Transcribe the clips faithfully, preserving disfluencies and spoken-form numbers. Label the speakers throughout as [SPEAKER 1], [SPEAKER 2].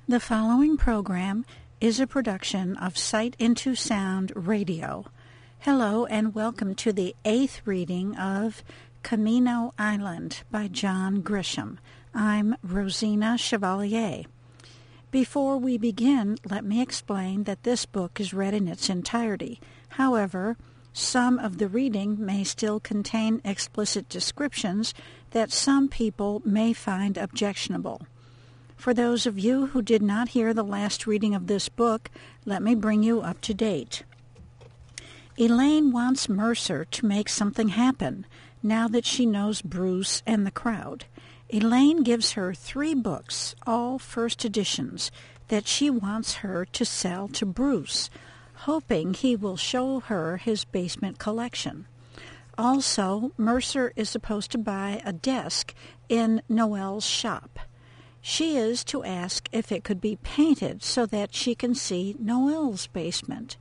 [SPEAKER 1] The following program is a production of Sight Into Sound Radio. Hello and welcome to the eighth reading of Camino Island by John Grisham. I'm Rosina Chevalier. Before we begin, let me explain that this book is read in its entirety. However, some of the reading may still contain explicit descriptions that some people may find objectionable. For those of you who did not hear the last reading of this book, let me bring you up to date. Elaine wants Mercer to make something happen now that she knows Bruce and the crowd. Elaine gives her three books, all first editions, that she wants her to sell to Bruce, hoping he will show her his basement collection. Also, Mercer is supposed to buy a desk in Noelle's shop. She is to ask if it could be painted so that she can see Noelle's basement.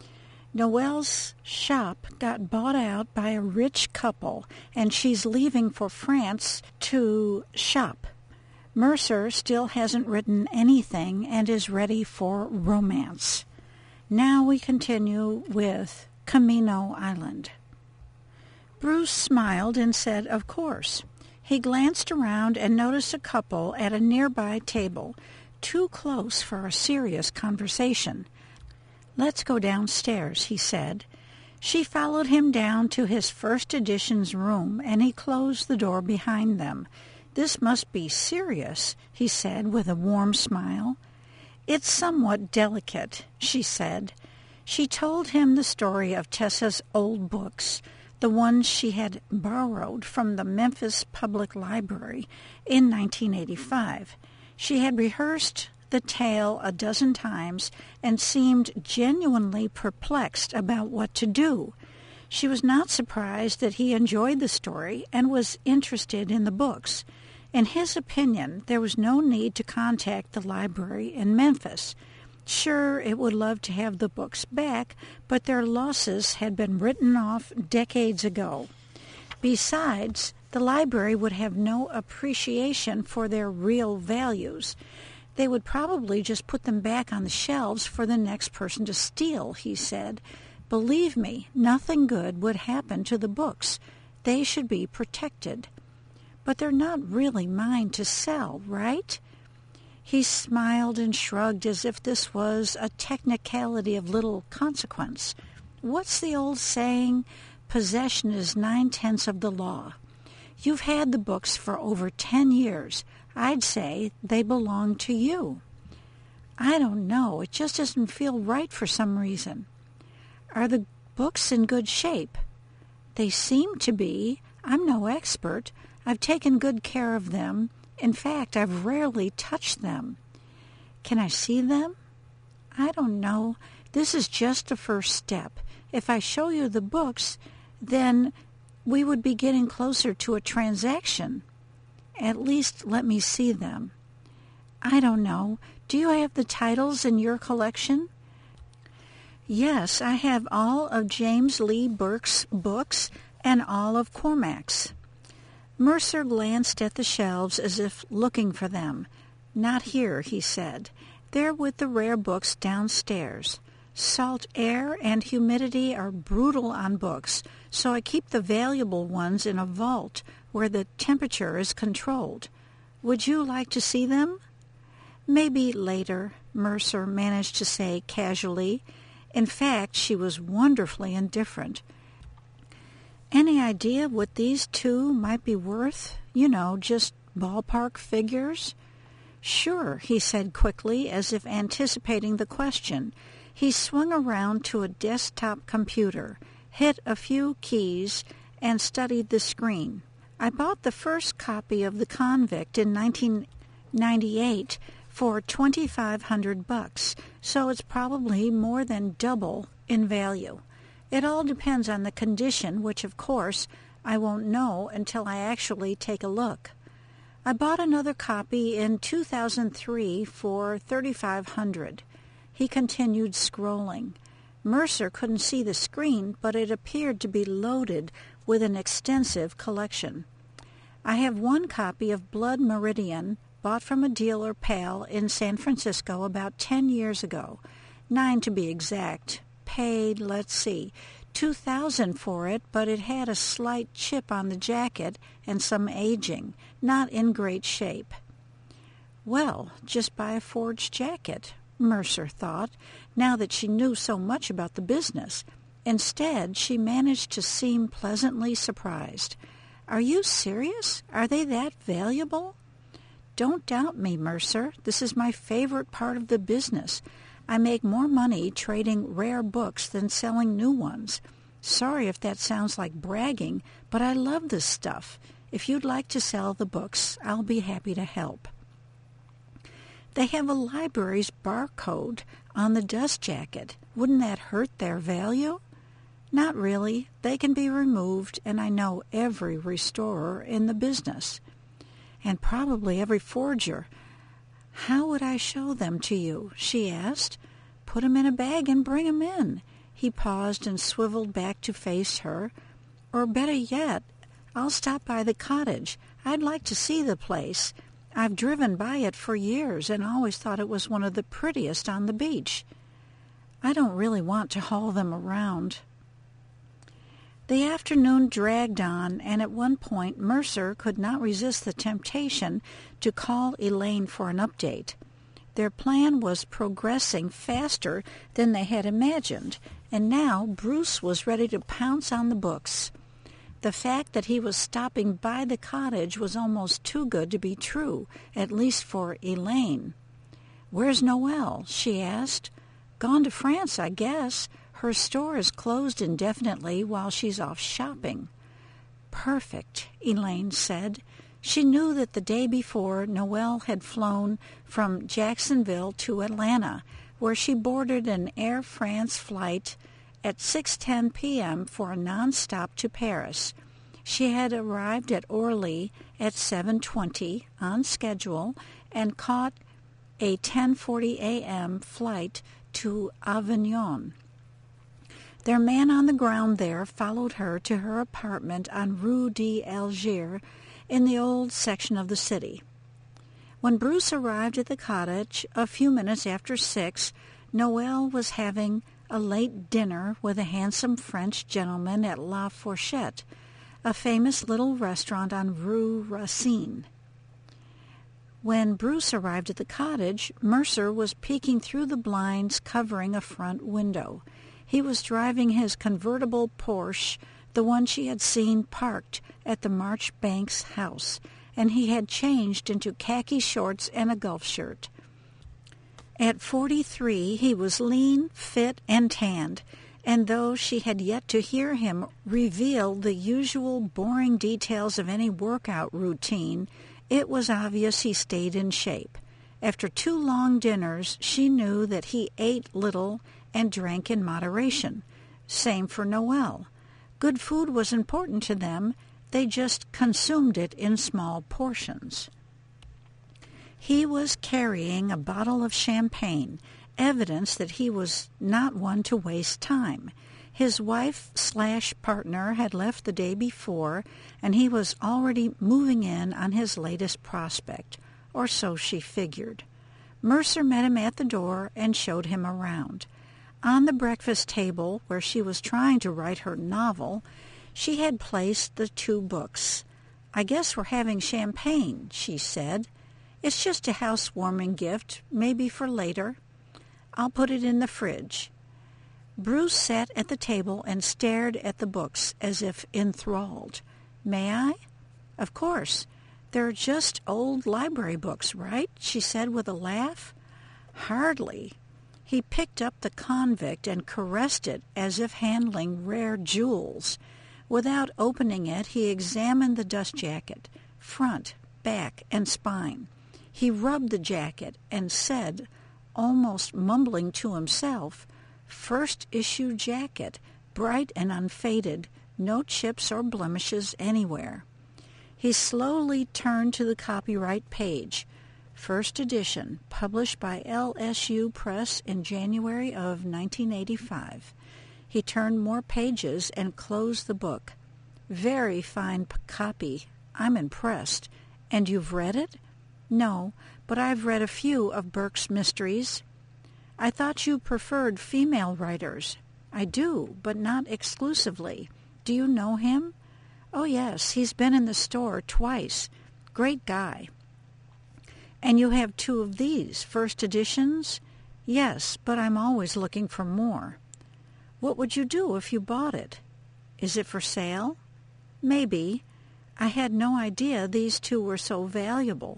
[SPEAKER 1] Noelle's shop got bought out by a rich couple, and she's leaving for France to shop. Mercer still hasn't written anything and is ready for romance. Now we continue with Camino Island. Bruce smiled and said, "Of course." He glanced around and noticed a couple at a nearby table, too close for a serious conversation. "Let's go downstairs," he said. She followed him down to his first edition's room, and he closed the door behind them. "This must be serious," he said with a warm smile. "It's somewhat delicate," she said. She told him the story of Tessa's old books, the ones she had borrowed from the Memphis Public Library in nineteen eighty-five. She had rehearsed the tale a dozen times and seemed genuinely perplexed about what to do. She was not surprised that he enjoyed the story and was interested in the books. In his opinion, there was no need to contact the library in Memphis. Sure, it would love to have the books back, but their losses had been written off decades ago. Besides, the library would have no appreciation for their real values. They would probably just put them back on the shelves for the next person to steal, he said. "Believe me, nothing good would happen to the books. They should be protected." "But they're not really mine to sell, right?" He smiled and shrugged as if this was a technicality of little consequence. What's the old saying? Possession is nine-tenths of the law. You've had the books for over ten years. I'd say they belong to you. "I don't know. It just doesn't feel right for some reason." "Are the books in good shape?" "They seem to be. I'm no expert. I've taken good care of them. In fact, I've rarely touched them." "Can I see them?" "I don't know. This is just the first step. If I show you the books, then we would be getting closer to a transaction. At least let me see them." "I don't know. Do you have the titles in your collection?" "Yes, I have all of James Lee Burke's books and all of Cormac's." Mercer glanced at the shelves as if looking for them. "Not here," he said. "They're with the rare books downstairs. Salt air and humidity are brutal on books, so I keep the valuable ones in a vault where the temperature is controlled. Would you like to see them?" "Maybe later," Mercer managed to say casually. In fact, she was wonderfully indifferent. "Any idea what these two might be worth? You know, just ballpark figures?" "Sure," he said quickly, as if anticipating the question. He swung around to a desktop computer, hit a few keys, and studied the screen. "I bought the first copy of The Convict in nineteen ninety-eight for twenty-five hundred bucks, so it's probably more than double in value. It all depends on the condition, which, of course, I won't know until I actually take a look. I bought another copy in two thousand three for thirty-five hundred dollars. He continued scrolling. Mercer couldn't see the screen, but it appeared to be loaded with an extensive collection. "I have one copy of Blood Meridian bought from a dealer pal in San Francisco about ten years ago. Nine to be exact. Paid, let's see, two thousand dollars for it, but it had a slight chip on the jacket and some aging, not in great shape. Well, just buy a forged jacket, Mercer thought, now that she knew so much about the business. Instead, she managed to seem pleasantly surprised. Are you serious? Are they that valuable? Don't doubt me, Mercer. This is my favorite part of the business. I make more money trading rare books than selling new ones. Sorry if that sounds like bragging, but I love this stuff. If you'd like to sell the books, I'll be happy to help. They have a library's barcode on the dust jacket. Wouldn't that hurt their value? Not really. They can be removed, and I know every restorer in the business. And probably every forger. How would I show them to you? She asked. Put 'em in a bag and bring 'em in. He paused and swiveled back to face her. Or better yet, I'll stop by the cottage. I'd like to see the place. I've driven by it for years and always thought it was one of the prettiest on the beach. I don't really want to haul them around. The afternoon dragged on, and at one point Mercer could not resist the temptation to call Elaine for an update. Their plan was progressing faster than they had imagined, and now Bruce was ready to pounce on the books. The fact that he was stopping by the cottage was almost too good to be true, at least for Elaine. "Where's Noelle?" she asked. "Gone to France, I guess. Her store is closed indefinitely while she's off shopping." "Perfect," Elaine said. She knew that the day before Noelle had flown from Jacksonville to Atlanta, where she boarded an Air France flight at six ten p.m. for a non-stop to Paris. She had arrived at Orly at seven twenty on schedule and caught a ten forty a.m. flight to Avignon. Their man on the ground there followed her to her apartment on Rue d'Alger in the old section of the city. When Bruce arrived at the cottage a few minutes after six, Noelle was having a late dinner with a handsome French gentleman at La Fourchette, a famous little restaurant on Rue Racine. When Bruce arrived at the cottage, Mercer was peeking through the blinds covering a front window. He was driving his convertible Porsche, the one she had seen parked at the Marchbanks house, and he had changed into khaki shorts and a golf shirt. At forty-three, he was lean, fit, and tanned, and though she had yet to hear him reveal the usual boring details of any workout routine, it was obvious he stayed in shape. After two long dinners, she knew that he ate little and drank in moderation. Same for Noelle. Good food was important to them. They just consumed it in small portions. He was carrying a bottle of champagne, evidence that he was not one to waste time. His wife-slash-partner had left the day before, and he was already moving in on his latest prospect, or so she figured. Mercer met him at the door and showed him around. On the breakfast table, where she was trying to write her novel, she had placed the two books. "I guess we're having champagne," she said. "It's just a housewarming gift, maybe for later. I'll put it in the fridge." Bruce sat at the table and stared at the books as if enthralled. "May I?" "Of course. They're just old library books, right?" she said with a laugh. "Hardly." He picked up the Convict and caressed it as if handling rare jewels. Without opening it, he examined the dust jacket, front, back, and spine. He rubbed the jacket and said, almost mumbling to himself, "First issue jacket, bright and unfaded, no chips or blemishes anywhere." He slowly turned to the copyright page. First edition, published by L S U Press in January of nineteen eighty-five. He turned more pages and closed the book. "Very fine p- copy. I'm impressed. And you've read it?" No, but I've read a few of Burke's mysteries. I thought you preferred female writers. I do, but not exclusively. Do you know him? Oh, yes, he's been in the store twice. Great guy. And you have two of these, first editions? Yes, but I'm always looking for more. What would you do if you bought it? Is it for sale? Maybe. I had no idea these two were so valuable.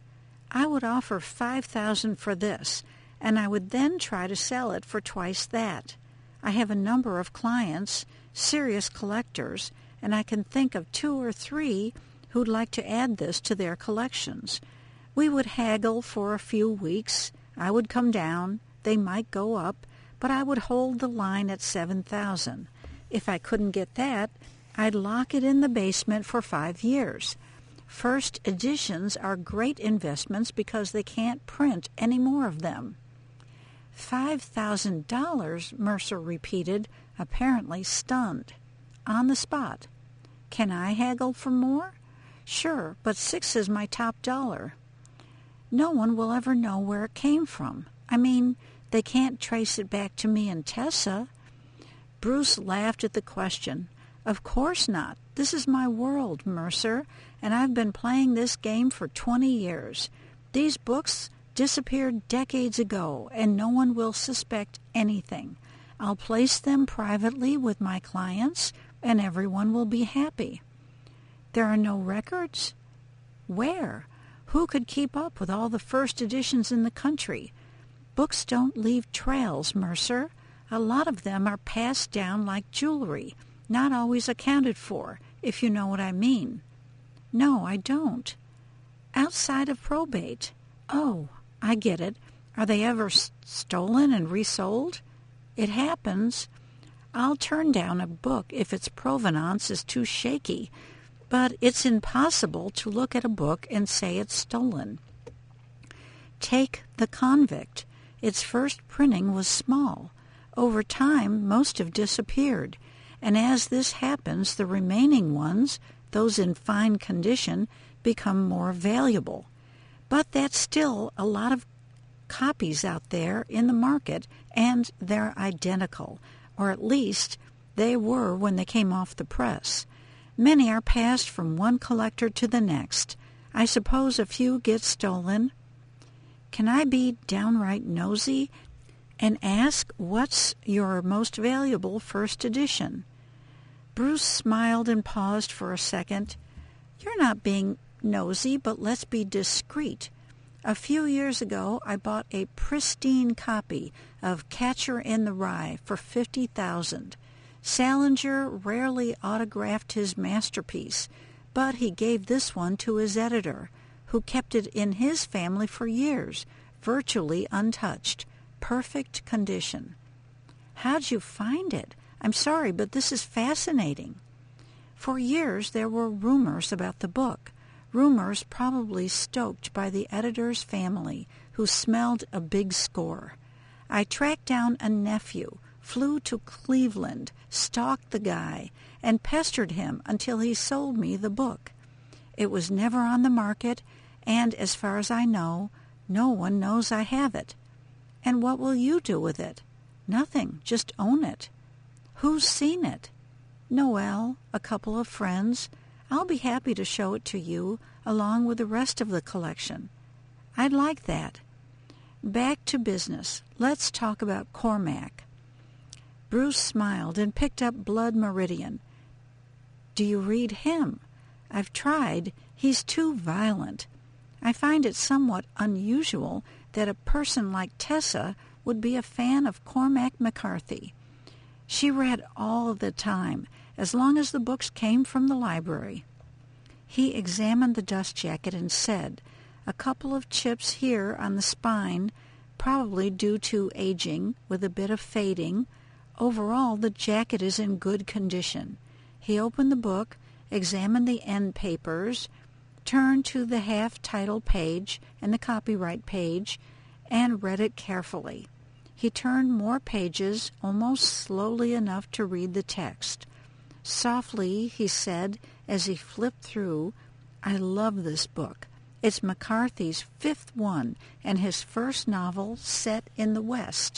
[SPEAKER 1] I would offer five thousand dollars for this, and I would then try to sell it for twice that. I have a number of clients, serious collectors, and I can think of two or three who'd like to add this to their collections. We would haggle for a few weeks. I would come down. They might go up, but I would hold the line at seven thousand dollars. If I couldn't get that, I'd lock it in the basement for five years. First editions are great investments because they can't print any more of them. Five thousand dollars, Mercer repeated, apparently stunned. On the spot. Can I haggle for more? Sure, but six is my top dollar. No one will ever know where it came from. I mean, they can't trace it back to me and Tessa. Bruce laughed at the question. Of course not. This is my world, Mercer, and I've been playing this game for twenty years. These books disappeared decades ago, and no one will suspect anything. I'll place them privately with my clients, and everyone will be happy. There are no records? Where? Who could keep up with all the first editions in the country? Books don't leave trails, Mercer. A lot of them are passed down like jewelry, not always accounted for, if you know what I mean. No, I don't. Outside of probate. Oh, I get it. Are they ever s- stolen and resold? It happens. I'll turn down a book if its provenance is too shaky, but it's impossible to look at a book and say it's stolen. Take The Convict. Its first printing was small. Over time, most have disappeared, and as this happens, the remaining ones, those in fine condition, become more valuable. But that's still a lot of copies out there in the market, and they're identical, or at least they were when they came off the press. Many are passed from one collector to the next. I suppose a few get stolen. Can I be downright nosy and ask what's your most valuable first edition? Bruce smiled and paused for a second. You're not being nosy, but let's be discreet. A few years ago, I bought a pristine copy of Catcher in the Rye for fifty thousand dollars. Salinger rarely autographed his masterpiece, but he gave this one to his editor, who kept it in his family for years, virtually untouched, perfect condition. How'd you find it? I'm sorry, but this is fascinating. For years there were rumors about the book, rumors probably stoked by the editor's family, who smelled a big score. I tracked down a nephew, flew to Cleveland, stalked the guy, and pestered him until he sold me the book. It was never on the market, and as far as I know, no one knows I have it. And what will you do with it? Nothing, just own it. Who's seen it? Noelle, a couple of friends. I'll be happy to show it to you, along with the rest of the collection. I'd like that. Back to business. Let's talk about Cormac. Bruce smiled and picked up Blood Meridian. Do you read him? I've tried. He's too violent. I find it somewhat unusual that a person like Tessa would be a fan of Cormac McCarthy. She read all the time, as long as the books came from the library. He examined the dust jacket and said, a couple of chips here on the spine, probably due to aging with a bit of fading. Overall, the jacket is in good condition. He opened the book, examined the end papers, turned to the half-title page and the copyright page, and read it carefully. He turned more pages, almost slowly enough to read the text. Softly, he said, as he flipped through, I love this book. It's McCarthy's fifth one and his first novel set in the West.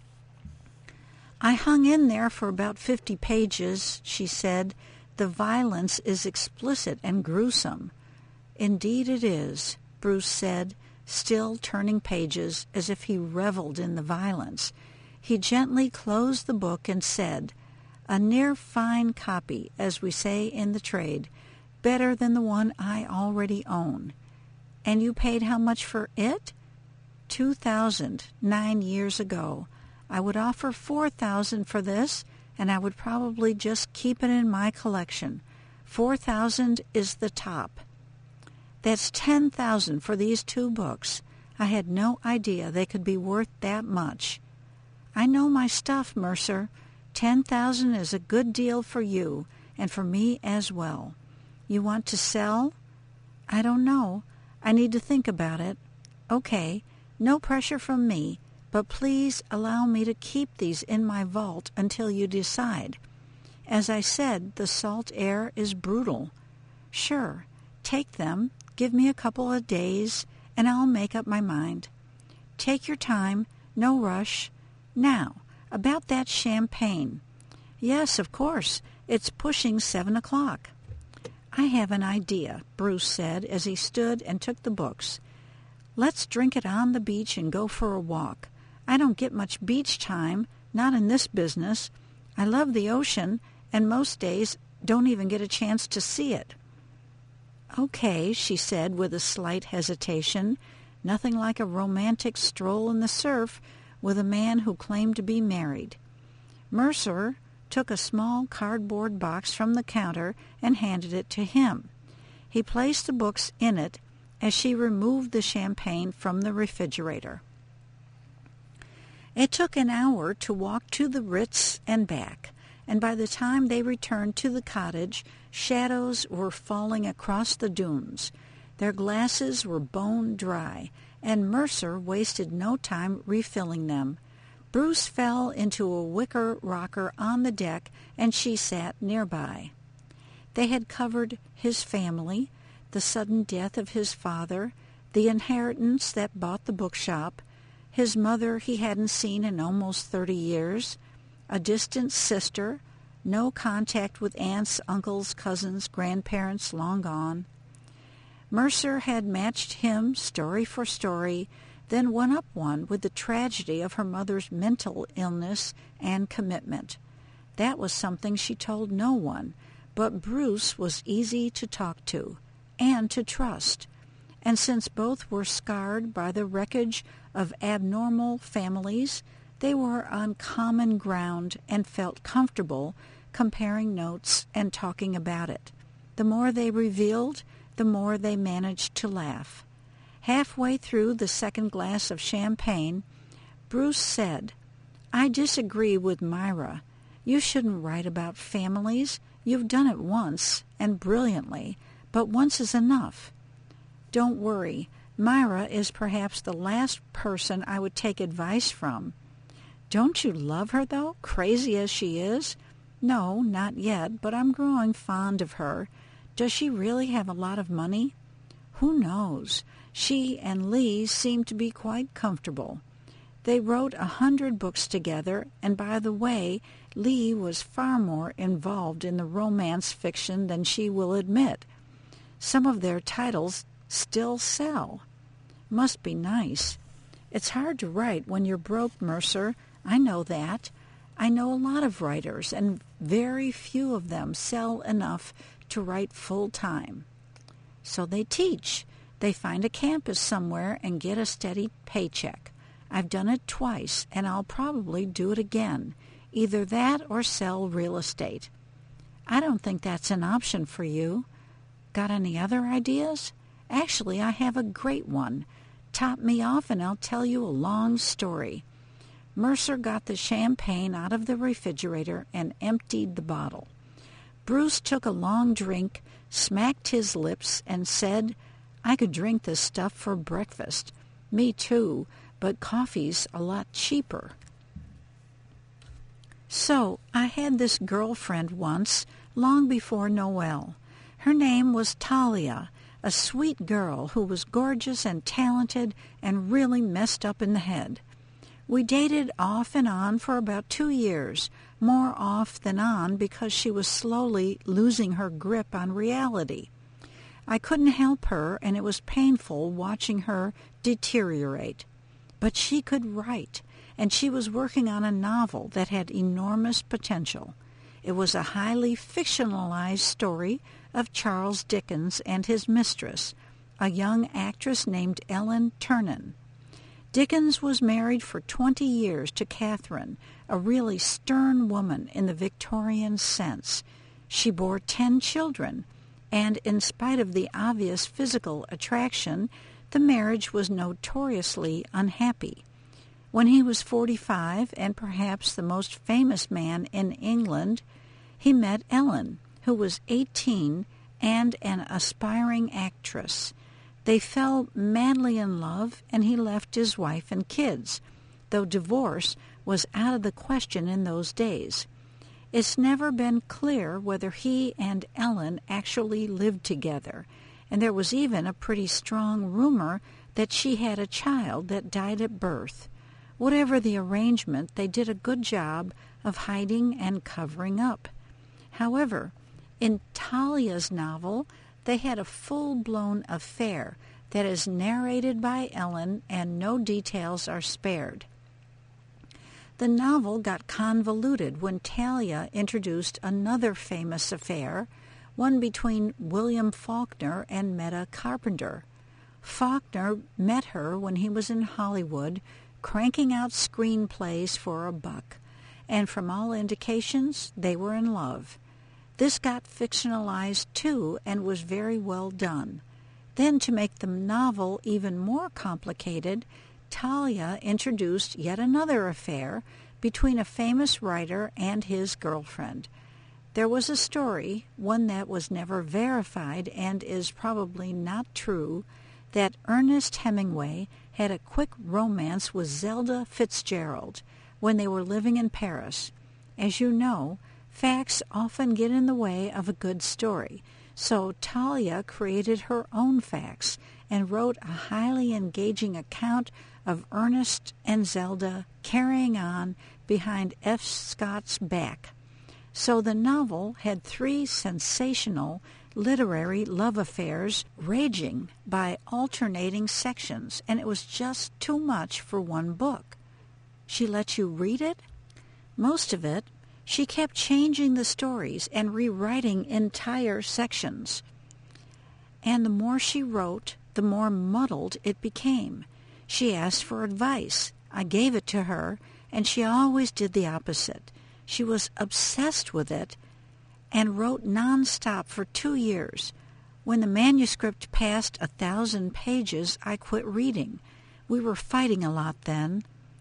[SPEAKER 1] I hung in there for about fifty pages, she said. The violence is explicit and gruesome. Indeed it is, Bruce said, still turning pages as if he reveled in the violence. He gently closed the book and said, "A near fine copy, as we say in the trade, better than the one I already own." "And you paid how much for it?" Two thousand, nine years ago. I would offer four thousand for this, and I would probably just keep it in my collection. Four thousand is the top. That's ten thousand for these two books. I had no idea they could be worth that much. I know my stuff, Mercer. Ten thousand is a good deal for you, and for me as well. You want to sell? I don't know. I need to think about it. Okay, no pressure from me, but please allow me to keep these in my vault until you decide. As I said, the salt air is brutal. Sure, take them, give me a couple of days, and I'll make up my mind. Take your time, no rush. Now, about that champagne. Yes, of course, it's pushing seven o'clock. I have an idea, Bruce said as he stood and took the books. Let's drink it on the beach and go for a walk. I don't get much beach time, not in this business. I love the ocean, and most days don't even get a chance to see it. Okay, she said with a slight hesitation. Nothing like a romantic stroll in the surf with a man who claimed to be married. Mercer took a small cardboard box from the counter and handed it to him. He placed the books in it as she removed the champagne from the refrigerator. It took an hour to walk to the Ritz and back, and by the time they returned to the cottage, shadows were falling across the dunes. Their glasses were bone dry, and Mercer wasted no time refilling them. Bruce fell into a wicker rocker on the deck, and she sat nearby. They had covered his family, the sudden death of his father, the inheritance that bought the bookshop, his mother he hadn't seen in almost thirty years, a distant sister, no contact with aunts, uncles, cousins, grandparents long gone. Mercer had matched him story for story, then one up one with the tragedy of her mother's mental illness and commitment. That was something she told no one, but Bruce was easy to talk to and to trust. And since both were scarred by the wreckage of abnormal families, they were on common ground and felt comfortable comparing notes and talking about it. The more they revealed, the more they managed to laugh. Halfway through the second glass of champagne, Bruce said, "I disagree with Myra. You shouldn't write about families. You've done it once, and brilliantly, but once is enough. Don't worry. Myra is perhaps the last person I would take advice from." "Don't you love her, though, crazy as she is?" "No, not yet, but I'm growing fond of her. Does she really have a lot of money?" "Who knows? She and Lee seem to be quite comfortable. They wrote a hundred books together, and by the way, Lee was far more involved in the romance fiction than she will admit. Some of their titles still sell. Must be nice. It's hard to write when you're broke, Mercer. I know that. I know a lot of writers, and very few of them sell enough to write full-time. So they teach. They find a campus somewhere and get a steady paycheck. I've done it twice, and I'll probably do it again. Either that or sell real estate. I don't think that's an option for you. Got any other ideas? Actually, I have a great one. Top me off and I'll tell you a long story." Mercer got the champagne out of the refrigerator and emptied the bottle. Bruce took a long drink, smacked his lips, and said, "I could drink this stuff for breakfast." "Me too, but coffee's a lot cheaper." "So, I had this girlfriend once, long before Noel. Her name was Talia, a sweet girl who was gorgeous and talented and really messed up in the head. We dated off and on for about two years, more off than on because she was slowly losing her grip on reality. I couldn't help her, and it was painful watching her deteriorate. But she could write, and she was working on a novel that had enormous potential. It was a highly fictionalized story of Charles Dickens and his mistress, a young actress named Ellen Ternan. Dickens was married for twenty years to Catherine, a really stern woman in the Victorian sense. She bore ten children, and in spite of the obvious physical attraction, the marriage was notoriously unhappy. When he was forty-five, and perhaps the most famous man in England, he met Ellen, who was eighteen and an aspiring actress. They fell madly in love, and he left his wife and kids, though divorce was out of the question in those days. It's never been clear whether he and Ellen actually lived together, and there was even a pretty strong rumor that she had a child that died at birth. Whatever the arrangement, they did a good job of hiding and covering up. However, in Talia's novel, they had a full-blown affair that is narrated by Ellen, and no details are spared. The novel got convoluted when Talia introduced another famous affair, one between William Faulkner and Meta Carpenter. Faulkner met her when he was in Hollywood, cranking out screenplays for a buck, and from all indications, they were in love. This got fictionalized too and was very well done. Then, to make the novel even more complicated, Talia introduced yet another affair between a famous writer and his girlfriend. There was a story, one that was never verified and is probably not true, that Ernest Hemingway had a quick romance with Zelda Fitzgerald when they were living in Paris. As you know, facts often get in the way of a good story, so Talia created her own facts and wrote a highly engaging account of Ernest and Zelda carrying on behind F. Scott's back. So the novel had three sensational literary love affairs raging by alternating sections, and it was just too much for one book. She let you read it? Most of it. She kept changing the stories and rewriting entire sections. And the more she wrote, the more muddled it became. She asked for advice. I gave it to her, and she always did the opposite. She was obsessed with it and wrote nonstop for two years. When the manuscript passed a thousand pages, I quit reading. We were fighting a lot then.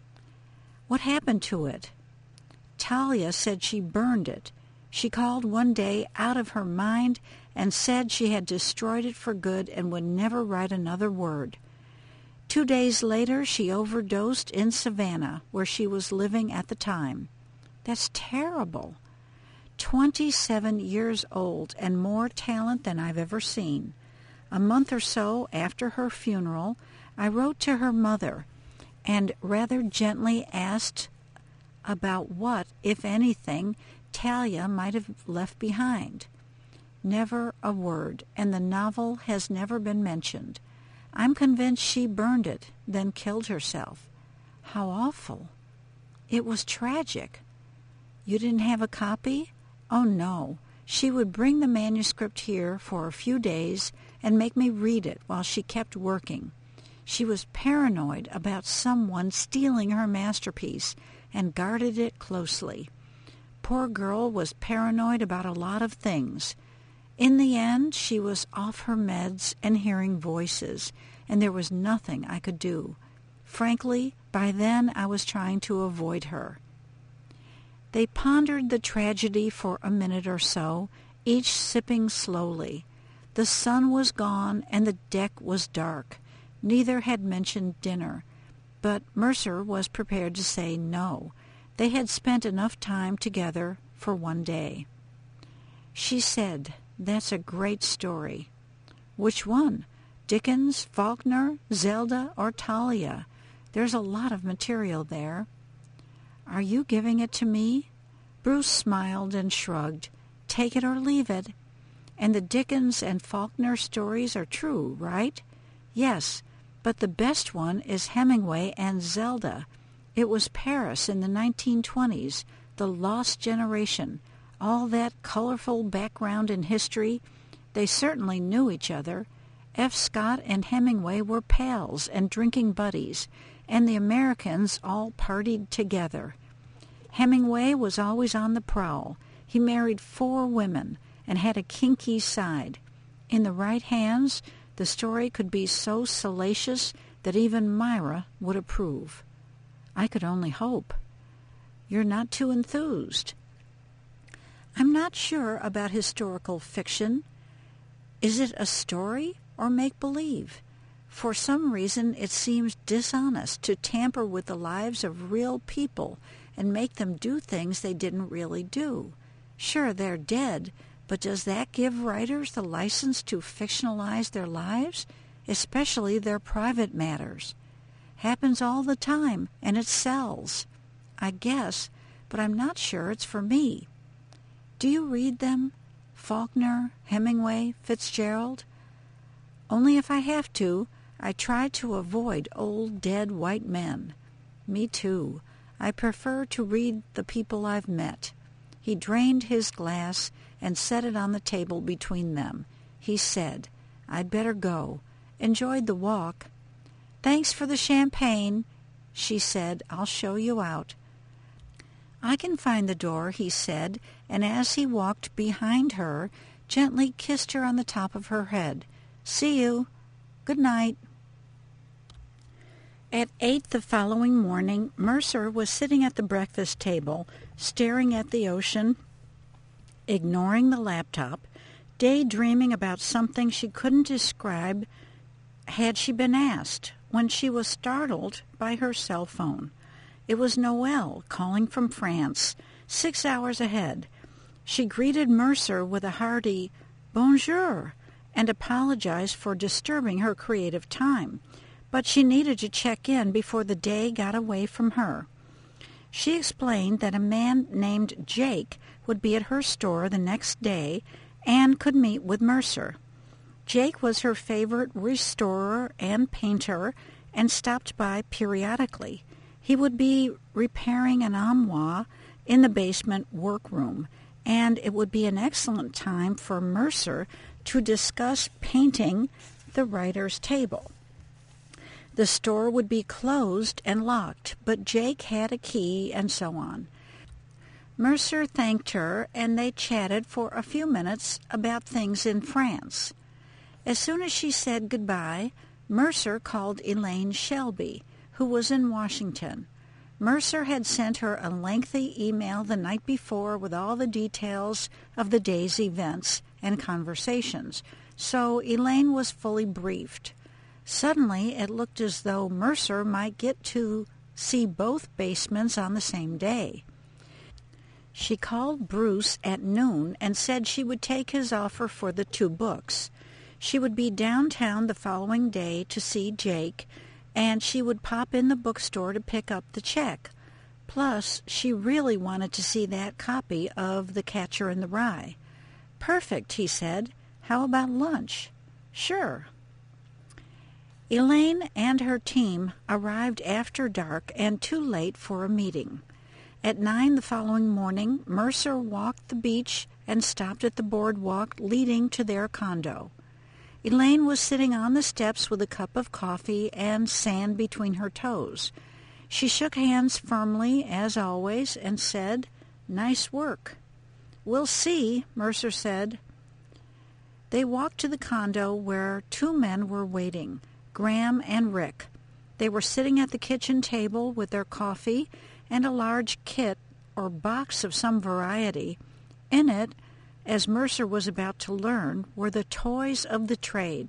[SPEAKER 1] What happened to it? Talia said she burned it. She called one day out of her mind and said she had destroyed it for good and would never write another word. Two days later, she overdosed in Savannah, where she was living at the time. That's terrible. Twenty-seven years old and more talent than I've ever seen. A month or so after her funeral, I wrote to her mother and rather gently asked about what, if anything, Talia might have left behind. Never a word, and the novel has never been mentioned. I'm convinced she burned it, then killed herself. How awful. It was tragic. You didn't have a copy? Oh, no. She would bring the manuscript here for a few days and make me read it while she kept working. She was paranoid about someone stealing her masterpiece and guarded it closely. Poor girl was paranoid about a lot of things. In the end, she was off her meds and hearing voices, and there was nothing I could do. Frankly, by then I was trying to avoid her. They pondered the tragedy for a minute or so, each sipping slowly. The sun was gone and the deck was dark. Neither had mentioned dinner, but Mercer was prepared to say no. They had spent enough time together for one day. She said, "That's a great story." Which one? Dickens, Faulkner, Zelda, or Talia? There's a lot of material there. Are you giving it to me? Bruce smiled and shrugged. Take it or leave it. And the Dickens and Faulkner stories are true, right? Yes, but the best one is Hemingway and Zelda. It was Paris in the nineteen twenties, the lost generation, all that colorful background in history. They certainly knew each other. F. Scott and Hemingway were pals and drinking buddies, and the Americans all partied together. Hemingway was always on the prowl. He married four women and had a kinky side. In the right hands, the story could be so salacious that even Myra would approve. I could only hope. You're not too enthused. I'm not sure about historical fiction. Is it a story or make-believe? For some reason, it seems dishonest to tamper with the lives of real people and make them do things they didn't really do. Sure, they're dead, but does that give writers the license to fictionalize their lives, especially their private matters? Happens all the time, and it sells. I guess, but I'm not sure it's for me. Do you read them? Faulkner, Hemingway, Fitzgerald? Only if I have to. I try to avoid old, dead white men. Me too. I prefer to read the people I've met. He drained his glass and set it on the table between them. He said, I'd better go. Enjoyed the walk. Thanks for the champagne, she said. I'll show you out. I can find the door, he said, and as he walked behind her, gently kissed her on the top of her head. See you. Good night. At eight the following morning, Mercer was sitting at the breakfast table, staring at the ocean, ignoring the laptop, daydreaming about something she couldn't describe had she been asked, when she was startled by her cell phone. It was Noelle calling from France, six hours ahead. She greeted Mercer with a hearty bonjour and apologized for disturbing her creative time, but she needed to check in before the day got away from her. She explained that a man named Jake would be at her store the next day and could meet with Mercer. Jake was her favorite restorer and painter and stopped by periodically. He would be repairing an armoire in the basement workroom, and it would be an excellent time for Mercer to discuss painting the writer's table. The store would be closed and locked, but Jake had a key and so on. Mercer thanked her, and they chatted for a few minutes about things in France. As soon as she said goodbye, Mercer called Elaine Shelby, who was in Washington. Mercer had sent her a lengthy email the night before with all the details of the day's events and conversations, so Elaine was fully briefed. Suddenly, it looked as though Mercer might get to see both basements on the same day. She called Bruce at noon and said she would take his offer for the two books. She would be downtown the following day to see Jake, and she would pop in the bookstore to pick up the check. Plus, she really wanted to see that copy of The Catcher in the Rye. Perfect, he said. How about lunch? Sure. Elaine and her team arrived after dark and too late for a meeting. At nine the following morning, Mercer walked the beach and stopped at the boardwalk leading to their condo. Elaine was sitting on the steps with a cup of coffee and sand between her toes. She shook hands firmly, as always, and said, "Nice work." "We'll see," Mercer said. They walked to the condo where two men were waiting, Graham and Rick. They were sitting at the kitchen table with their coffee and a large kit or box of some variety. In it, as Mercer was about to learn, were the toys of the trade.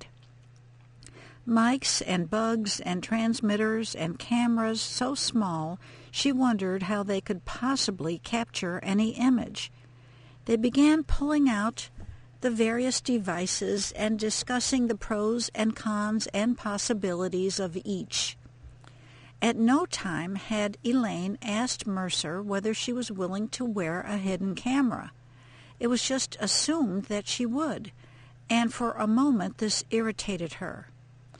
[SPEAKER 1] Mics and bugs and transmitters and cameras so small she wondered how they could possibly capture any image. They began pulling out the various devices and discussing the pros and cons and possibilities of each. At no time had Elaine asked Mercer whether she was willing to wear a hidden camera. It was just assumed that she would, and for a moment this irritated her.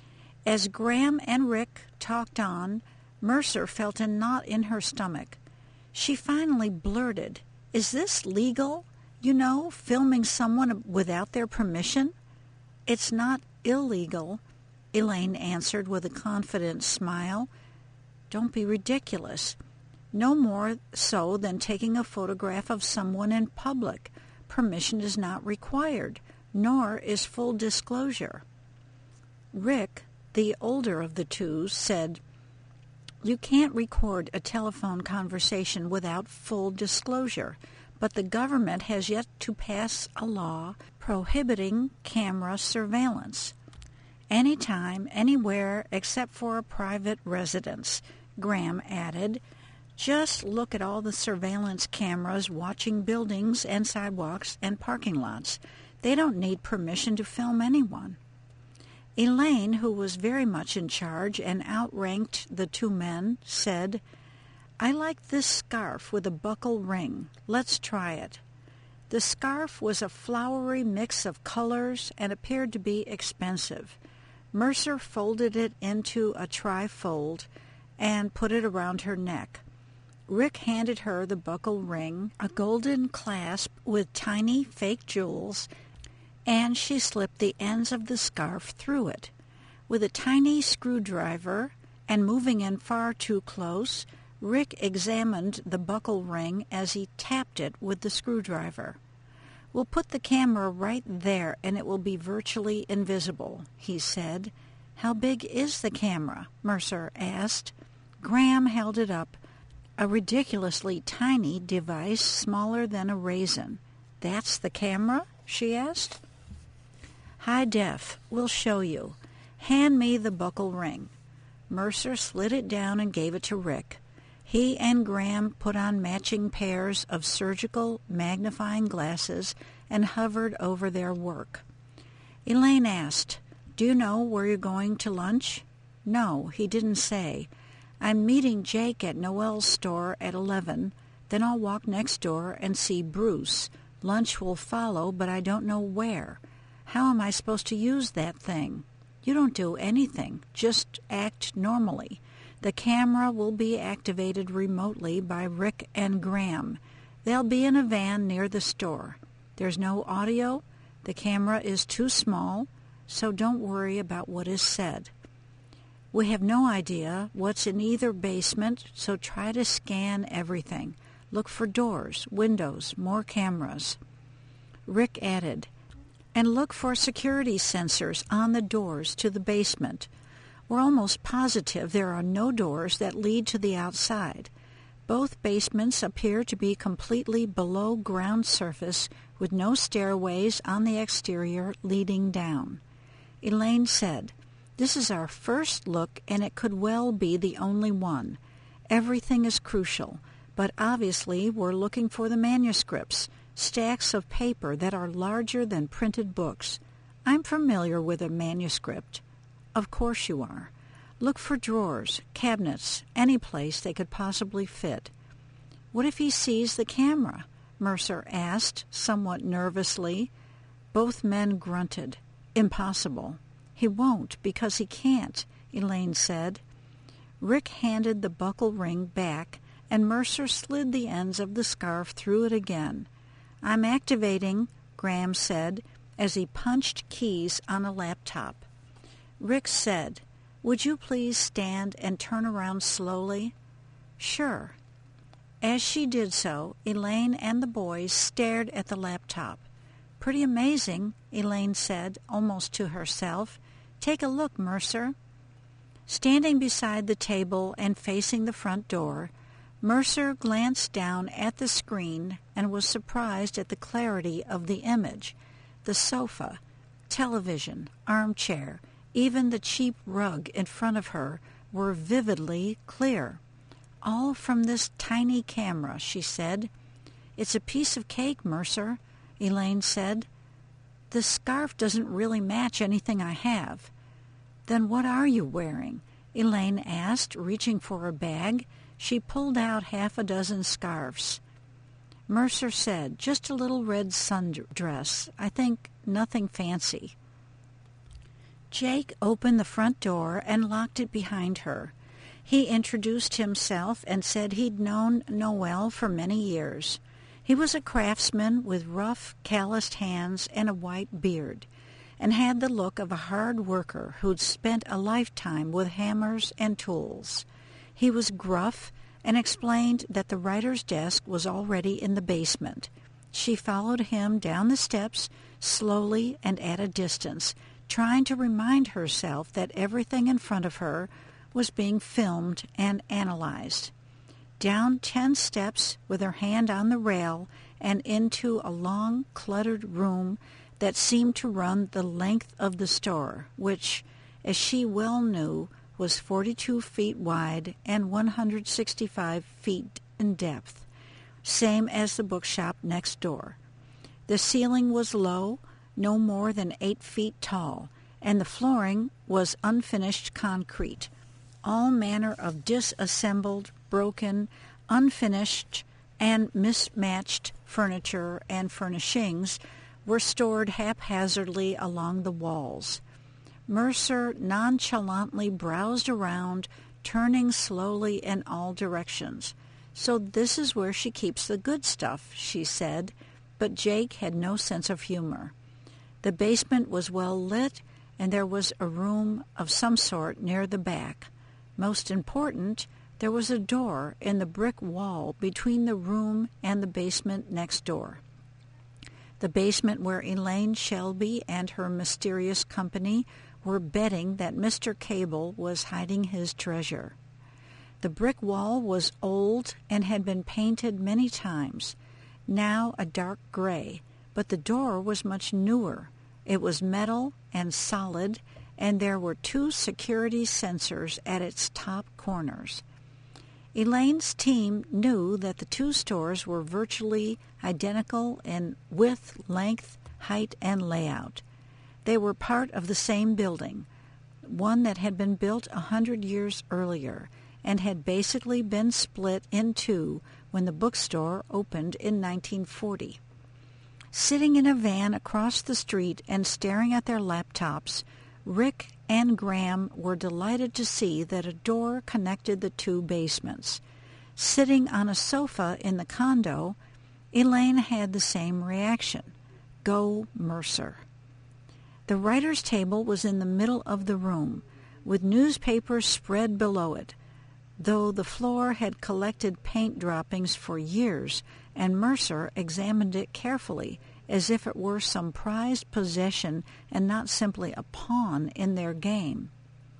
[SPEAKER 1] As Graham and Rick talked on, Mercer felt a knot in her stomach. She finally blurted, "Is this legal? You know, filming someone without their permission?" "It's not illegal," Elaine answered with a confident smile. "Don't be ridiculous. No more so than taking a photograph of someone in public. Permission is not required, nor is full disclosure." Rick, the older of the two, said, "You can't record a telephone conversation without full disclosure, but the government has yet to pass a law prohibiting camera surveillance. Anytime, anywhere, except for a private residence," Graham added. "Just look at all the surveillance cameras watching buildings and sidewalks and parking lots. They don't need permission to film anyone." Elaine, who was very much in charge and outranked the two men, said, "I like this scarf with a buckle ring. Let's try it." The scarf was a flowery mix of colors and appeared to be expensive. Mercer folded it into a tri-fold and put it around her neck. Rick handed her the buckle ring, a golden clasp with tiny fake jewels, and she slipped the ends of the scarf through it. With a tiny screwdriver, and moving in far too close, Rick examined the buckle ring as he tapped it with the screwdriver. "We'll put the camera right there and it will be virtually invisible," he said. "How big is the camera?" Mercer asked. Graham held it up, a ridiculously tiny device smaller than a raisin. "That's the camera?" she asked. "High def. We'll show you. Hand me the buckle ring." Mercer slid it down and gave it to Rick. He and Graham put on matching pairs of surgical magnifying glasses and hovered over their work. Elaine asked, "Do you know where you're going to lunch?" "No, he didn't say. I'm meeting Jake at Noel's store at eleven. Then I'll walk next door and see Bruce. Lunch will follow, but I don't know where. How am I supposed to use that thing?" "You don't do anything. Just act normally. The camera will be activated remotely by Rick and Graham. They'll be in a van near the store. There's no audio. The camera is too small, so don't worry about what is said. We have no idea what's in either basement, so try to scan everything. Look for doors, windows, more cameras." Rick added, "And look for security sensors on the doors to the basement. We're almost positive there are no doors that lead to the outside. Both basements appear to be completely below ground surface with no stairways on the exterior leading down." Elaine said, "This is our first look and it could well be the only one. Everything is crucial, but obviously we're looking for the manuscripts, stacks of paper that are larger than printed books. I'm familiar with a manuscript." "Of course you are. Look for drawers, cabinets, any place they could possibly fit." "What if he sees the camera?" Mercer asked, somewhat nervously. Both men grunted. "Impossible." "He won't, because he can't," Elaine said. Rick handed the buckle ring back, and Mercer slid the ends of the scarf through it again. "I'm activating," Graham said, as he punched keys on a laptop. Rick said, "Would you please stand and turn around slowly?" "Sure." As she did so, Elaine and the boys stared at the laptop. "Pretty amazing," Elaine said, almost to herself. "Take a look, Mercer." Standing beside the table and facing the front door, Mercer glanced down at the screen and was surprised at the clarity of the image. The sofa, television, armchair, even the cheap rug in front of her were vividly clear. "All from this tiny camera," she said. "It's a piece of cake, Mercer," Elaine said. "The scarf doesn't really match anything I have." "Then what are you wearing?" Elaine asked, reaching for her bag. She pulled out half a dozen scarves. Mercer said, "Just a little red sundress. I think nothing fancy." Jake opened the front door and locked it behind her. He introduced himself and said he'd known Noelle for many years. He was a craftsman with rough, calloused hands and a white beard, and had the look of a hard worker who'd spent a lifetime with hammers and tools. He was gruff and explained that the writer's desk was already in the basement. She followed him down the steps, slowly and at a distance, trying to remind herself that everything in front of her was being filmed and analyzed. Down ten steps with her hand on the rail and into a long, cluttered room that seemed to run the length of the store, which, as she well knew, was forty-two feet wide and one hundred sixty-five feet in depth, same as the bookshop next door. The ceiling was low, no more than eight feet tall, and the flooring was unfinished concrete. All manner of disassembled, broken, unfinished, and mismatched furniture and furnishings were stored haphazardly along the walls. Mercer nonchalantly browsed around, turning slowly in all directions. "So this is where she keeps the good stuff," she said, but Jake had no sense of humor. The basement was well lit, and there was a room of some sort near the back. Most important, there was a door in the brick wall between the room and the basement next door. The basement where Elaine Shelby and her mysterious company were betting that Mister Cable was hiding his treasure. The brick wall was old and had been painted many times, now a dark gray, but the door was much newer. It was metal and solid, and there were two security sensors at its top corners. Elaine's team knew that the two stores were virtually identical in width, length, height, and layout. They were part of the same building, one that had been built a hundred years earlier and had basically been split in two when the bookstore opened in nineteen forty. Sitting in a van across the street and staring at their laptops, Rick and Graham were delighted to see that a door connected the two basements. Sitting on a sofa in the condo, Elaine had the same reaction. Go Mercer. The writer's table was in the middle of the room, with newspapers spread below it, though the floor had collected paint droppings for years, and Mercer examined it carefully, as if it were some prized possession and not simply a pawn in their game.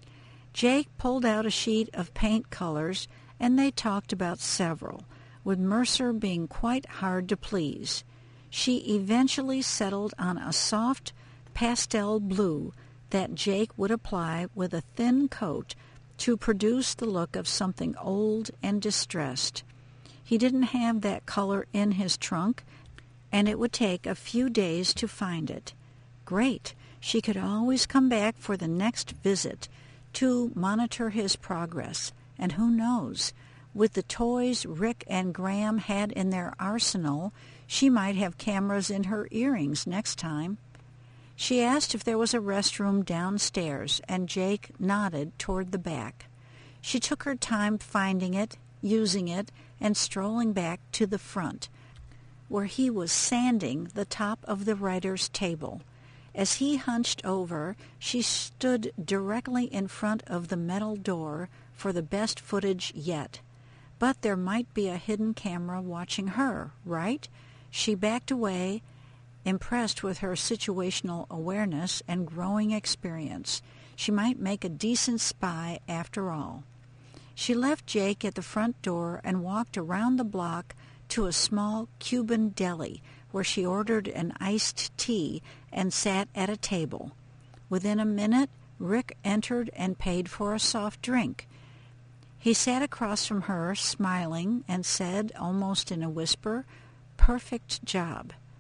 [SPEAKER 1] Jake pulled out a sheet of paint colors, and they talked about several, with Mercer being quite hard to please. She eventually settled on a soft pastel blue that Jake would apply with a thin coat to produce the look of something old and distressed. He didn't have that color in his trunk, and it would take a few days to find it. Great! She could always come back for the next visit to monitor his progress. And who knows, with the toys Rick and Graham had in their arsenal, she might have cameras in her earrings next time. She asked if there was a restroom downstairs, and Jake nodded toward the back. She took her time finding it, using it, and strolling back to the front, where he was sanding the top of the writer's table. As he hunched over, she stood directly in front of the metal door for the best footage yet. But there might be a hidden camera watching her, right? She backed away, impressed with her situational awareness and growing experience. She might make a decent spy after all. She left Jake at the front door and walked around the block to a small Cuban deli where she ordered an iced tea and sat at a table. Within a minute, Rick entered and paid for a soft drink. He sat across from her, smiling, and said, almost in a whisper, "Perfect job."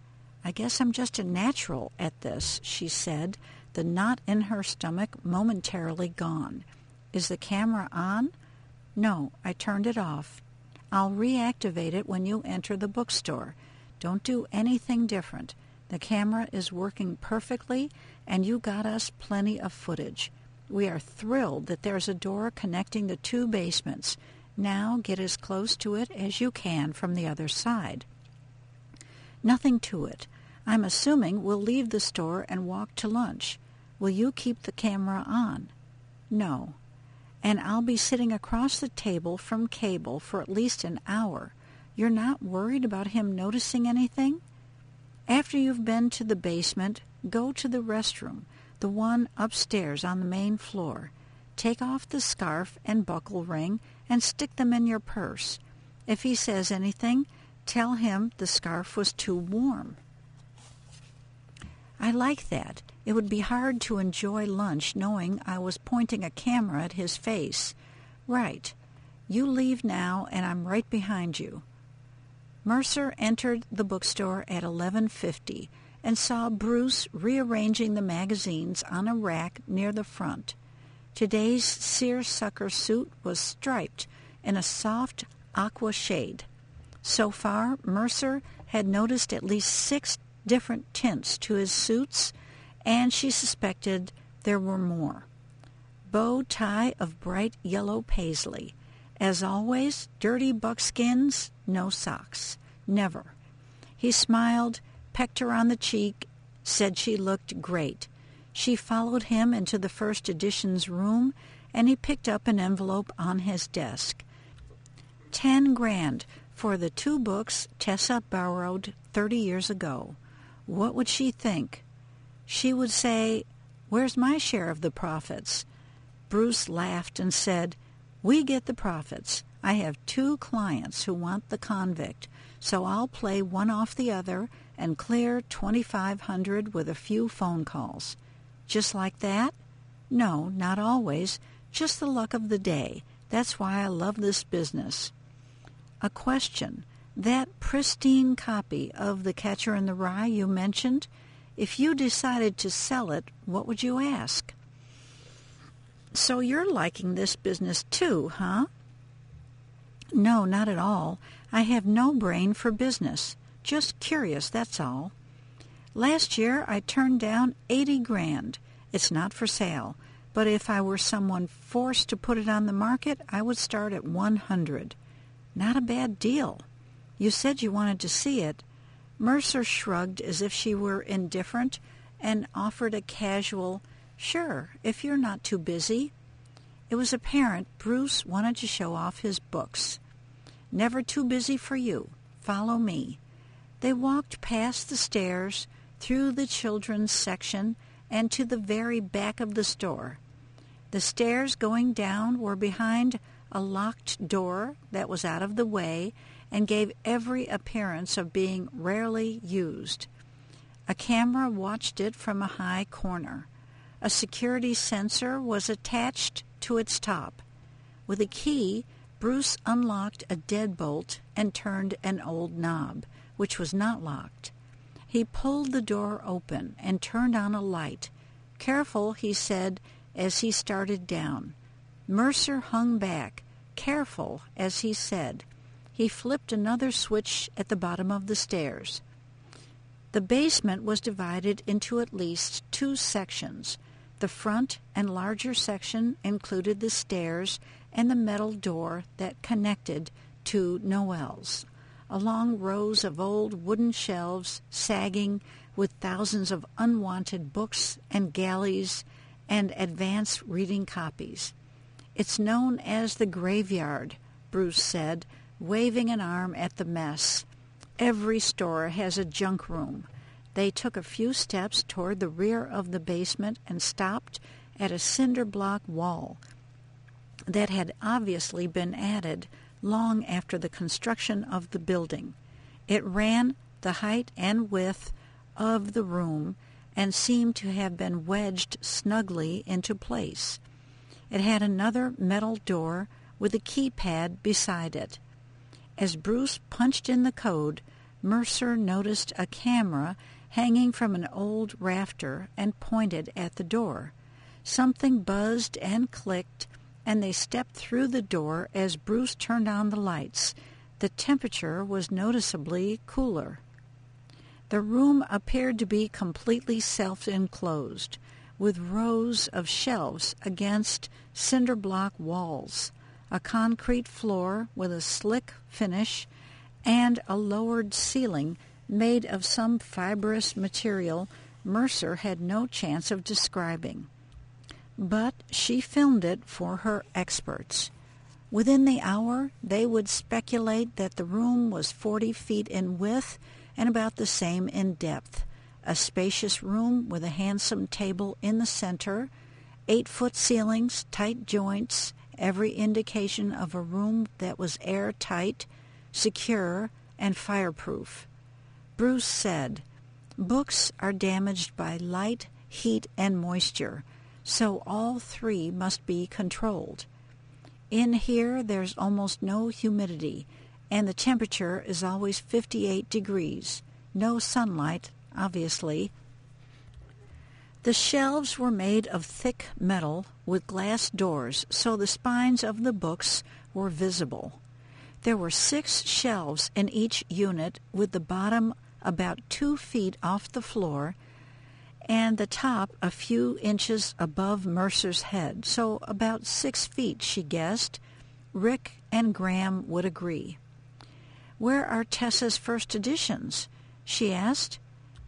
[SPEAKER 1] I guess I'm just a natural at this, she said, the knot in her stomach momentarily gone. Is the camera on? No, I turned it off. I'll reactivate it when you enter the bookstore. Don't do anything different. The camera is working perfectly, and you got us plenty of footage. We are thrilled that there's a door connecting the two basements. Now get as close to it as you can from the other side. Nothing to it. I'm assuming we'll leave the store and walk to lunch. Will you keep the camera on? No. And I'll be sitting across the table from Cable for at least an hour. You're not worried about him noticing anything? After you've been to the basement, go to the restroom, the one upstairs on the main floor. Take off the scarf and buckle ring and stick them in your purse. If he says anything, tell him the scarf was too warm. I like that. It would be hard to enjoy lunch knowing I was pointing a camera at his face. Right. You leave now, and I'm right behind you. Mercer entered the bookstore at eleven fifty and saw Bruce rearranging the magazines on a rack near the front. Today's seersucker suit was striped in a soft aqua shade. So far, Mercer had noticed at least six different tints to his suits, and she suspected there were more. Bow tie of bright yellow paisley. As always, dirty buckskins, no socks. Never. He smiled, pecked her on the cheek, said she looked great. She followed him into the first edition's room, and he picked up an envelope on his desk. Ten grand for the two books Tessa borrowed thirty years ago. What would she think? She would say, "Where's my share of the profits?" Bruce laughed and said, "We get the profits. I have two clients who want The Convict, so I'll play one off the other and clear twenty-five hundred dollars with a few phone calls." Just like that? No, not always. Just the luck of the day. That's why I love this business. A question. That pristine copy of The Catcher in the Rye you mentioned, if you decided to sell it, what would you ask? So you're liking this business too, huh? No, not at all. I have no brain for business. Just curious, that's all. Last year I turned down eighty grand. It's not for sale, but if I were someone forced to put it on the market, I would start at one hundred. Not a bad deal. You said you wanted to see it. Mercer shrugged as if she were indifferent and offered a casual, "Sure, if you're not too busy." It was apparent Bruce wanted to show off his books. "Never too busy for you. Follow me." They walked past the stairs, through the children's section, and to the very back of the store. The stairs going down were behind a locked door that was out of the way and gave every appearance of being rarely used. A camera watched it from a high corner. A security sensor was attached to its top. With a key, Bruce unlocked a deadbolt and turned an old knob, which was not locked. He pulled the door open and turned on a light. "Careful," he said as he started down. Mercer hung back, careful as he said. He flipped another switch at the bottom of the stairs. The basement was divided into at least two sections. The front and larger section included the stairs and the metal door that connected to Noel's. Along rows of old wooden shelves sagging with thousands of unwanted books and galleys and advance reading copies. "It's known as the graveyard," Bruce said, waving an arm at the mess. "Every store has a junk room." They took a few steps toward the rear of the basement and stopped at a cinder block wall that had obviously been added long after the construction of the building. It ran the height and width of the room and seemed to have been wedged snugly into place. It had another metal door with a keypad beside it. As Bruce punched in the code, Mercer noticed a camera hanging from an old rafter, and pointed at the door. Something buzzed and clicked, and they stepped through the door as Bruce turned on the lights. The temperature was noticeably cooler. The room appeared to be completely self-enclosed, with rows of shelves against cinder block walls, a concrete floor with a slick finish, and a lowered ceiling made of some fibrous material Mercer had no chance of describing. But she filmed it for her experts. Within the hour, they would speculate that the room was forty feet in width and about the same in depth. A spacious room with a handsome table in the center, eight-foot ceilings, tight joints, every indication of a room that was airtight, secure, and fireproof. Bruce said, "Books are damaged by light, heat, and moisture, so all three must be controlled. In here there's almost no humidity, and the temperature is always fifty-eight degrees. No sunlight, obviously." The shelves were made of thick metal with glass doors, so the spines of the books were visible. There were six shelves in each unit, with the bottom about two feet off the floor and the top a few inches above Mercer's head, so about six feet, she guessed. Rick and Graham would agree. "Where are Tessa's first editions?" she asked.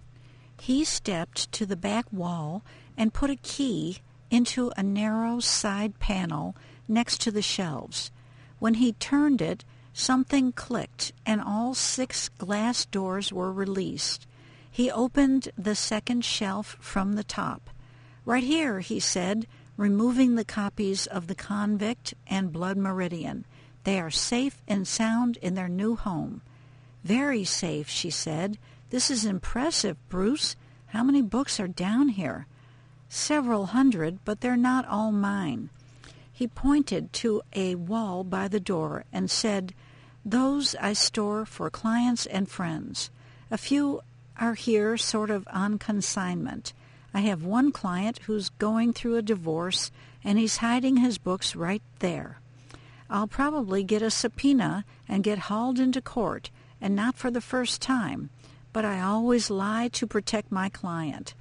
[SPEAKER 1] He stepped to the back wall and put a key into a narrow side panel next to the shelves. When he turned it, something clicked, and all six glass doors were released. He opened the second shelf from the top. "Right here," he said, removing the copies of The Convict and Blood Meridian. "They are safe and sound in their new home." "Very safe," she said. "This is impressive, Bruce. How many books are down here?" "Several hundred, but they're not all mine." He pointed to a wall by the door and said, "Those I store for clients and friends. A few are here sort of on consignment. I have one client who's going through a divorce, and he's hiding his books right there. I'll probably get a subpoena and get hauled into court, and not for the first time, but I always lie to protect my client."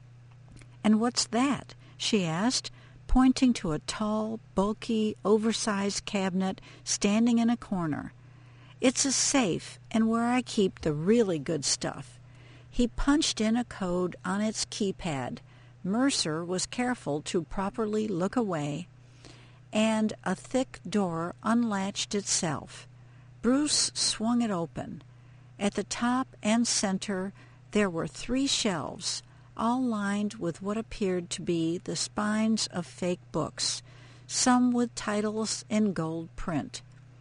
[SPEAKER 1] "And what's that?" she asked, pointing to a tall, bulky, oversized cabinet standing in a corner. "It's a safe, and where I keep the really good stuff." He punched in a code on its keypad. Mercer was careful to properly look away, and a thick door unlatched itself. Bruce swung it open. At the top and center there were three shelves, all lined with what appeared to be the spines of fake books, some with titles in gold print.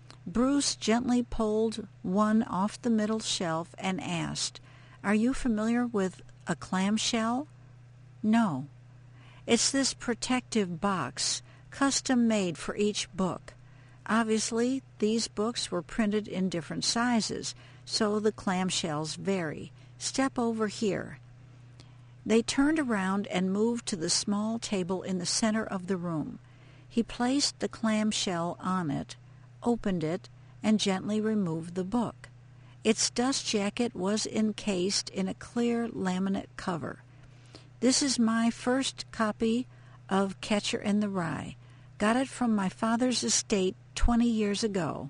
[SPEAKER 1] Bruce gently pulled one off the middle shelf and asked, "Are you familiar with a clamshell?" "No." "It's this protective box, custom-made for each book. Obviously, these books were printed in different sizes, so the clamshells vary. Step over here." They turned around and moved to the small table in the center of the room. He placed the clamshell on it, opened it, and gently removed the book. Its dust jacket was encased in a clear laminate cover. "This is my first copy of Catcher in the Rye. Got it from my father's estate twenty years ago."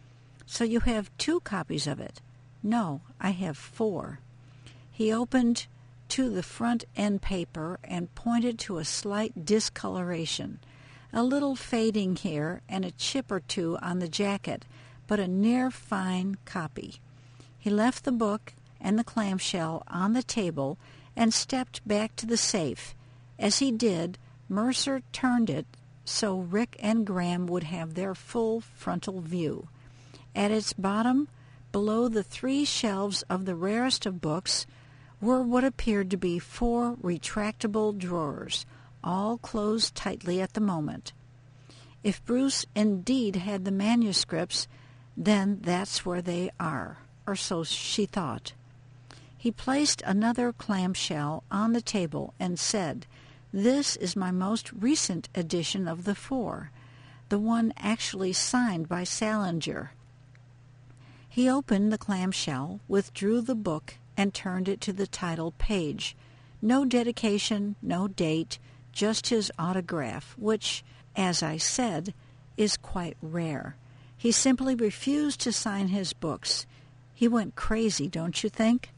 [SPEAKER 1] "So you have two copies of it?" "No, I have four." He opened to the front end paper and pointed to a slight discoloration, a little fading here and a chip or two on the jacket, but a near fine copy. He left the book and the clamshell on the table and stepped back to the safe. As he did, Mercer turned it so Rick and Graham would have their full frontal view. At its bottom, below the three shelves of the rarest of books, were what appeared to be four retractable drawers, all closed tightly at the moment. If Bruce indeed had the manuscripts, then that's where they are, or so she thought. He placed another clamshell on the table and said, "This is my most recent edition of the four, the one actually signed by Salinger." He opened the clamshell, withdrew the book, and turned it to the title page. No dedication, no date, just his autograph, which, as I said, is quite rare. He simply refused to sign his books. He went crazy, don't you think?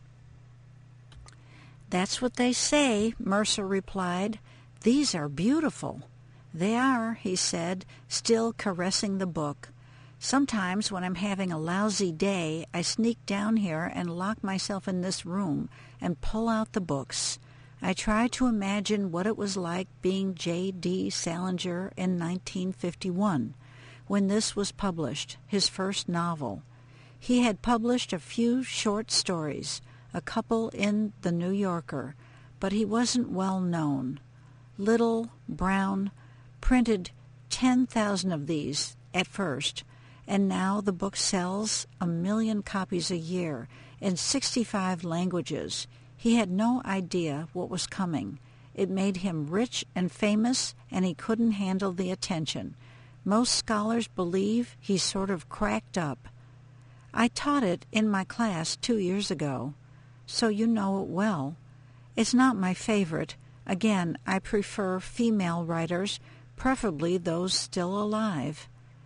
[SPEAKER 1] "That's what they say," Mercer replied. "These are beautiful." "They are," he said, still caressing the book. "Sometimes when I'm having a lousy day, I sneak down here and lock myself in this room and pull out the books. I try to imagine what it was like being J D Salinger in nineteen fifty-one, when this was published, his first novel. He had published a few short stories, a couple in The New Yorker, but he wasn't well known. Little, brown, printed ten thousand of these at first, and now the book sells a million copies a year in sixty-five languages. He had no idea what was coming. It made him rich and famous, and he couldn't handle the attention. Most scholars believe he sort of cracked up. I taught it in my class two years ago, so you know it well. It's not my favorite. Again, I prefer female writers, preferably those still alive.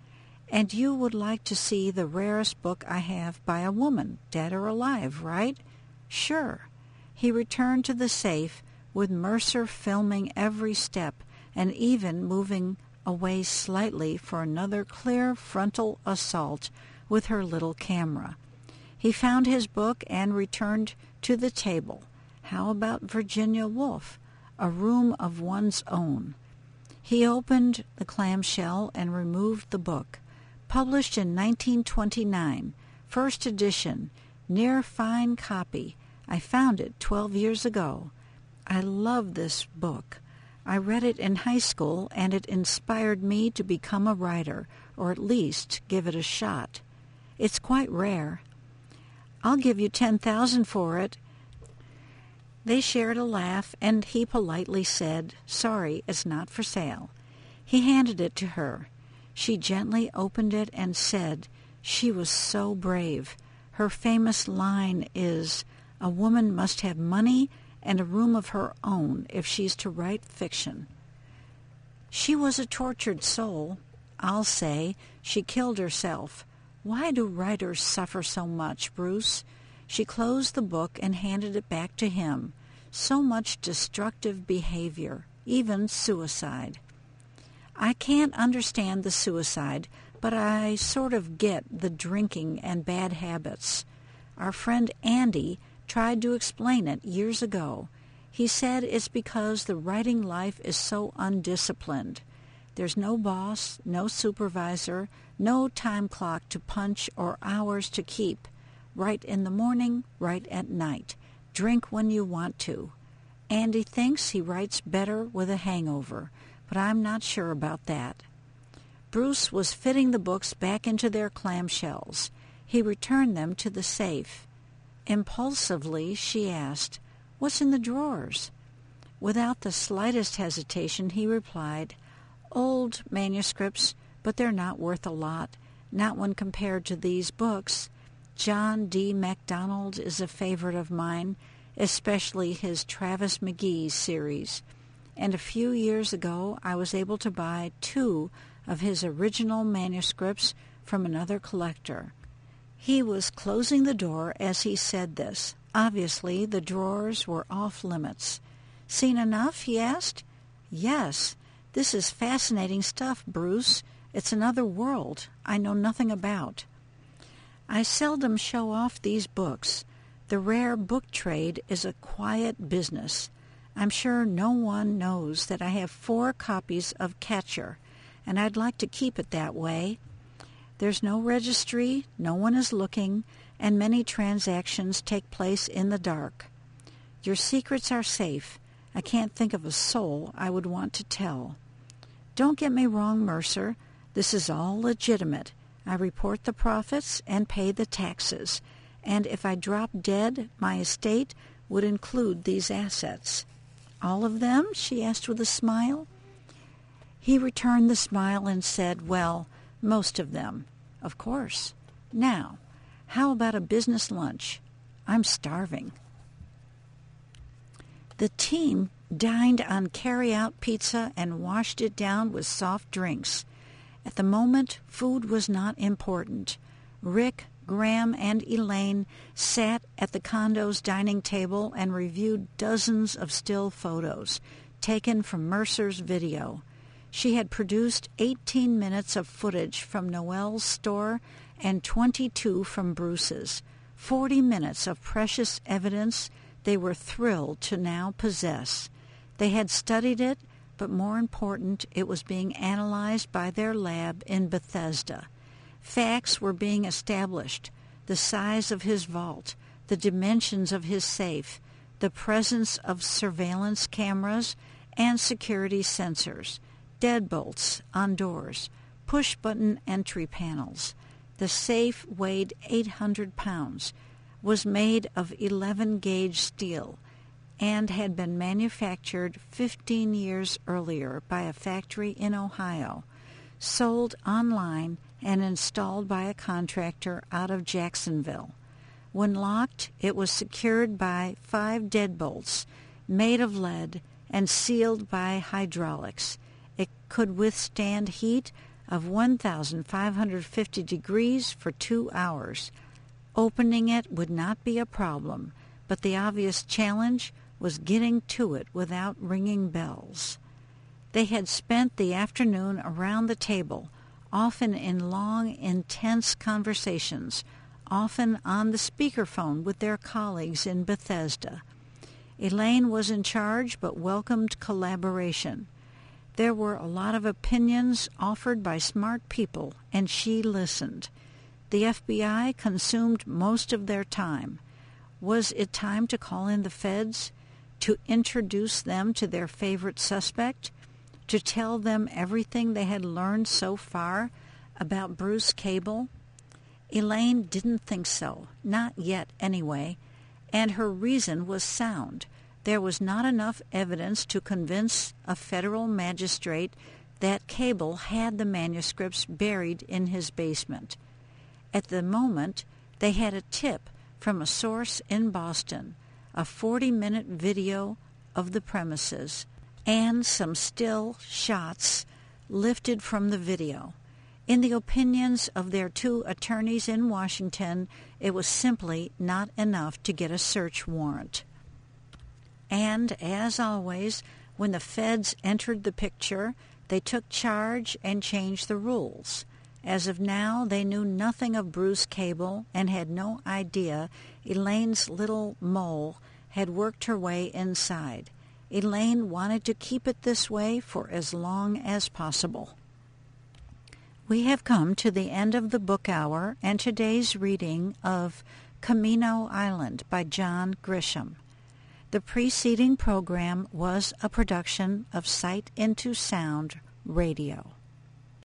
[SPEAKER 1] And you would like to see the rarest book I have by a woman, dead or alive, right? Sure. He returned to the safe, with Mercer filming every step and even moving away slightly for another clear frontal assault with her little camera. He found his book and returned to the table. How about Virginia Woolf, A Room of One's Own? He opened the clamshell and removed the book. Published in nineteen twenty-nine, first edition, near fine copy. I found it twelve years ago. I love this book. I read it in high school, and it inspired me to become a writer, or at least give it a shot. It's quite rare. I'll give you ten thousand for it. They shared a laugh, and he politely said, "Sorry, it's not for sale." He handed it to her. She gently opened it and said, she was so brave. Her famous line is, "A woman must have money and a room of her own if she's to write fiction." She was a tortured soul. I'll say she killed herself. Why do writers suffer so much, Bruce? She closed the book and handed it back to him. So much destructive behavior, even suicide. I can't understand the suicide, but I sort of get the drinking and bad habits. Our friend Andy tried to explain it years ago. He said it's because the writing life is so undisciplined. There's no boss, no supervisor, no time clock to punch or hours to keep. Write in the morning, write at night. Drink when you want to. Andy thinks he writes better with a hangover, but I'm not sure about that. Bruce was fitting the books back into their clamshells. He returned them to the safe. Impulsively, she asked, "What's in the drawers?" Without the slightest hesitation, he replied, "Old manuscripts, but they're not worth a lot, not when compared to these books. John D. MacDonald is a favorite of mine, especially his Travis McGee series, and a few years ago I was able to buy two of his original manuscripts from another collector." He was closing the door as he said this. Obviously, the drawers were off limits. "Seen enough?" he asked. "Yes. This is fascinating stuff, Bruce. It's another world I know nothing about. I seldom show off these books. The rare book trade is a quiet business. I'm sure no one knows that I have four copies of Catcher, and I'd like to keep it that way. There's no registry, no one is looking, and many transactions take place in the dark. Your secrets are safe. I can't think of a soul I would want to tell. Don't get me wrong, Mercer. This is all legitimate. I report the profits and pay the taxes, and if I dropped dead, my estate would include these assets. All of them? She asked with a smile. He returned the smile and said, well, most of them, of course. Now, how about a business lunch? I'm starving. The team dined on carry-out pizza and washed it down with soft drinks. At the moment, food was not important. Rick, Graham, and Elaine sat at the condo's dining table and reviewed dozens of still photos taken from Mercer's video. She had produced eighteen minutes of footage from Noel's store and twenty-two from Bruce's. Forty minutes of precious evidence they were thrilled to now possess. They had studied it, but more important, it was being analyzed by their lab in Bethesda. Facts were being established: the size of his vault, the dimensions of his safe, the presence of surveillance cameras and security sensors, deadbolts on doors, push-button entry panels. The safe weighed eight hundred pounds, was made of eleven-gauge steel, and had been manufactured fifteen years earlier by a factory in Ohio, sold online and installed by a contractor out of Jacksonville. When locked, it was secured by five deadbolts made of lead and sealed by hydraulics. It could withstand heat of one thousand five hundred fifty degrees for two hours. Opening it would not be a problem, but the obvious challenge was getting to it without ringing bells. They had spent the afternoon around the table, often in long, intense conversations, often on the speakerphone with their colleagues in Bethesda. Elaine was in charge but welcomed collaboration. There were a lot of opinions offered by smart people, and she listened. The F B I consumed most of their time. Was it time to call in the feds? To introduce them to their favorite suspect? To tell them everything they had learned so far about Bruce Cable? Elaine didn't think so, not yet anyway, and her reason was sound. There was not enough evidence to convince a federal magistrate that Cable had the manuscripts buried in his basement. At the moment, they had a tip from a source in Boston, a forty-minute video of the premises, and some still shots lifted from the video. In the opinions of their two attorneys in Washington, it was simply not enough to get a search warrant. And, as always, when the feds entered the picture, they took charge and changed the rules. As of now, they knew nothing of Bruce Cable and had no idea Elaine's little mole had worked her way inside. Elaine wanted to keep it this way for as long as possible. We have come to the end of the book hour and today's reading of Camino Island by John Grisham. The preceding program was a production of Sight into Sound Radio.